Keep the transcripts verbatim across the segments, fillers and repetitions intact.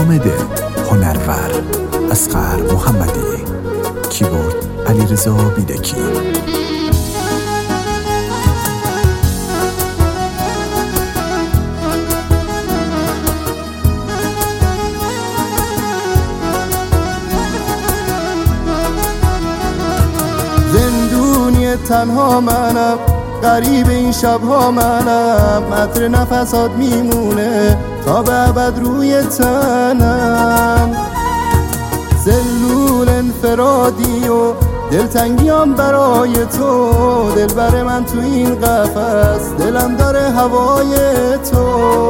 حامد هنرور، اصغر محمدی، کیبورد علیرضا بیدکی. زندونی تنها منم، غریب این شبها منم، عطر نفسات میمونه تا به ابد روی تنم. سلول انفرادی و دلتنگیام برای تو، دلبر من تو این قفس، دلم داره هوای تو.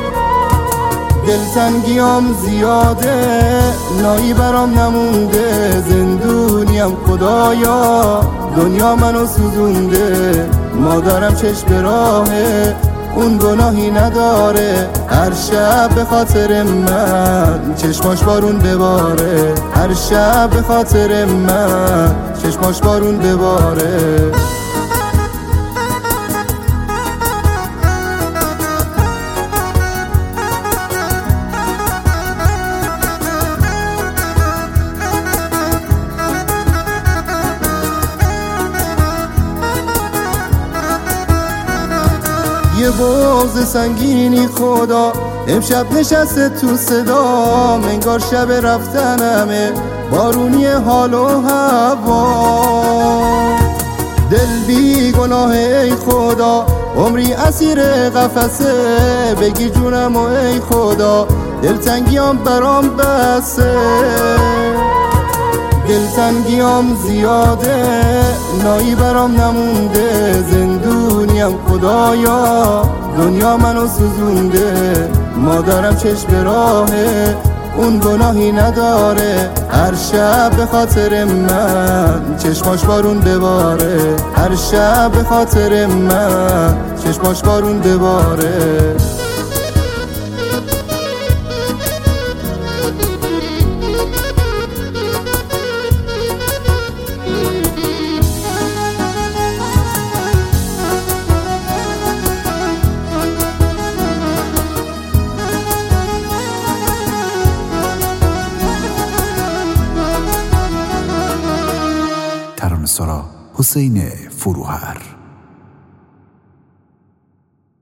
دلتنگیام زیاده، نایی برام نمونده، زندونیم خدایا، دنیا منو سوزونده. مادرم چشم به راهه، اون گناهی نداره، هر شب به خاطر من چشماش بارون بباره، هر شب به خاطر من چشماش بارون بباره. یه بغض سنگینی خدا امشب نشسته تو صدام، انگار شب رفتنمه، بارونی حال و هوا. دل بی گناه ای خدا، عمری اسیر قفسه، بگی جونم و ای خدا، دلتنگیام برام بسه. دلتنگیام زیاده، نایی برام نمونده، زندونیم خدایا، دنیا منو سوزونده. مادرم چشم به راهه، اون گناهی نداره، هر شب به خاطر من چشماش بارون بباره، هر شب به خاطر من چشماش بارون بباره. ترانه‌سرا حسین فروهر.